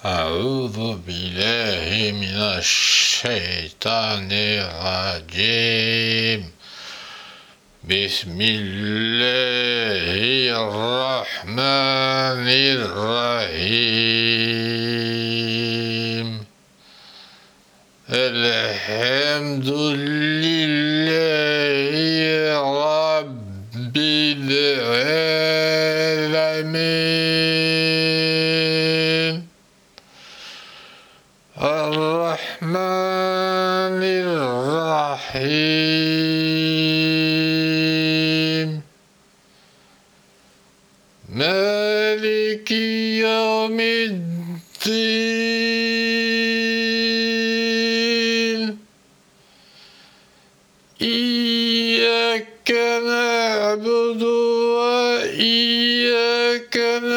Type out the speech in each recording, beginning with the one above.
أعوذ بالله من الشيطان الرجيم. بسم الله الرحمن الرحيم. الحمد لله رب العالمين الرحمن الرحيم مالك يوم الدين. إياك نعبد وإياك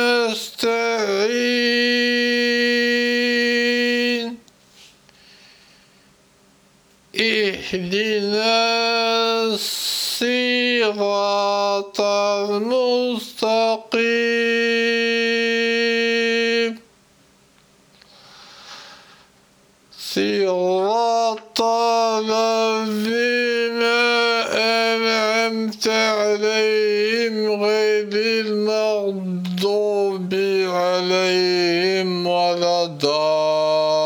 نستعين. اهدنا الصراط المستقيم صراط الذين أنعمت عليهم غير المغضوب عليهم ولا الضالين.